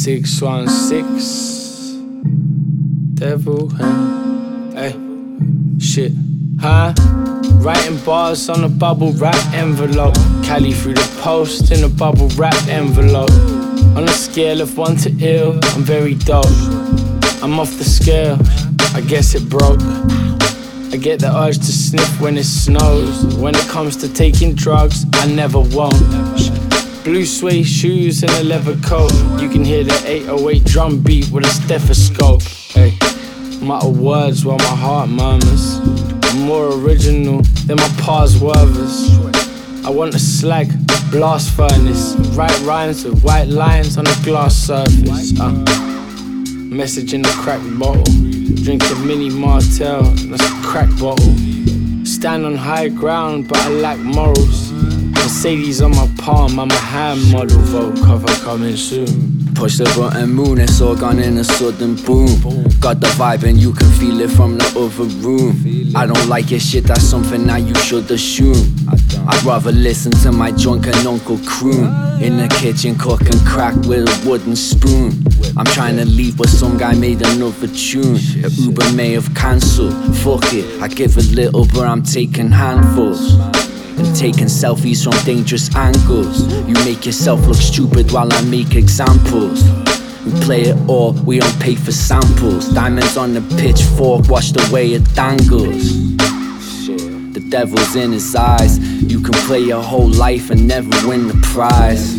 616 Devil hand. Hey, shit, huh? Writing bars on a bubble wrap envelope. Cali through the post in a bubble wrap envelope. On a scale of 1 to ill, I'm very dope. I'm off the scale, I guess it broke. I get the urge to sniff when it snows. When it comes to taking drugs, I never won't. Blue suede shoes and a leather coat. You can hear the 808 drum beat with a stethoscope. Hey, mutter words while my heart murmurs. I'm more original than my past worthers. I want a slag, blast furnace. Write rhymes with white lines on a glass surface. Message in a crack bottle. Drink a mini Martell, that's a crack bottle. Stand on high ground, but I lack morals. Mercedes on my palm, I'm a hand model. Vote cover coming soon. Push the button, moon, it's all gone in a sudden boom. Got the vibe and you can feel it from the other room. I don't like your shit, that's something that you should assume. I'd rather listen to my drunken uncle croon. In the kitchen cooking crack with a wooden spoon. I'm trying to leave but some guy made another tune. The Uber may have cancelled, fuck it, I give a little but I'm taking handfuls. And taking selfies from dangerous angles. You make yourself look stupid while I make examples. We play it all, we don't pay for samples. Diamonds on the pitchfork, watch the way it dangles. The devil's in his eyes. You can play your whole life and never win the prize.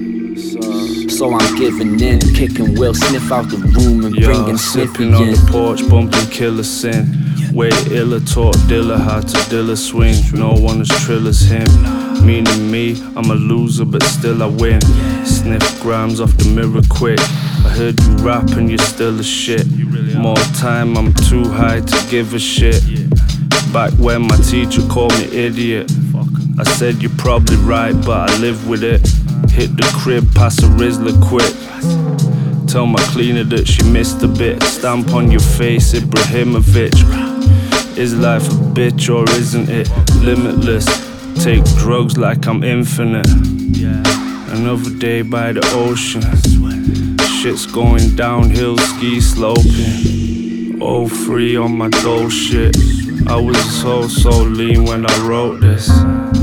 So I'm giving in, kicking Will Smith out the room and bringing Snippy in. Sipping on the porch, bumping Killer Sin. Way iller taught Dilla how to Dilla swing. No one as trill as him. Meaning me, I'm a loser but still I win. Sniff grams off the mirror quick. I heard you rap and you're still a shit. More time, I'm too high to give a shit. Back when my teacher called me idiot, I said you're probably right but I live with it. Hit the crib, pass a Rizzler quick. Tell my cleaner that she missed a bit. Stamp on your face, Ibrahimovic. Is life a bitch or isn't it? Limitless, take drugs like I'm infinite. Another day by the ocean. Shit's going downhill, ski sloping. All free on my dope shit. I was so lean when I wrote this.